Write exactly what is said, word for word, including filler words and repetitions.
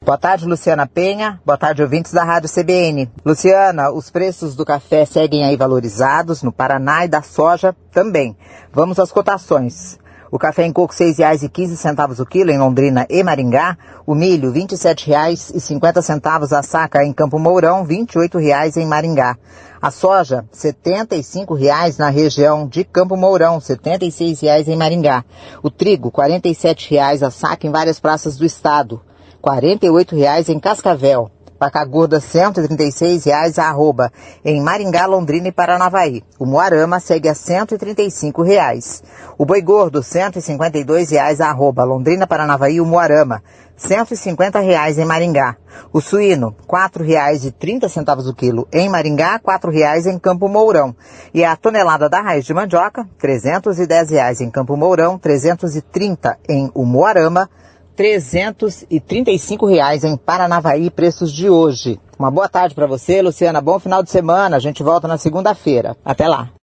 Boa tarde, Luciana Penha. Boa tarde, ouvintes da Rádio C B N. Luciana, os preços do café seguem aí valorizados no Paraná e da soja também. Vamos às cotações. O café em coco seis reais e quinze centavos o quilo em Londrina e Maringá. O milho vinte e sete reais e cinquenta centavos a saca em Campo Mourão, vinte e oito reais em Maringá. A soja, setenta e cinco reais na região de Campo Mourão, setenta e seis reais em Maringá. O trigo, quarenta e sete reais a saca em várias praças do estado. quarenta e oito reais em Cascavel. Vaca gorda, cento e trinta e seis reais a arroba em Maringá, Londrina e Paranavaí. O moarama segue a cento e trinta e cinco reais. O boi gordo, cento e cinquenta e dois reais a arroba Londrina, Paranavaí e o moarama. cento e cinquenta reais em Maringá. O suíno, quatro reais e trinta centavos o quilo em Maringá, quatro reais em Campo Mourão. E a tonelada da raiz de mandioca, trezentos e dez reais em Campo Mourão, trezentos e trinta em Umuarama, trezentos e trinta e cinco reais em Paranavaí, preços de hoje. Uma boa tarde para você, Luciana. Bom final de semana. A gente volta na segunda-feira. Até lá.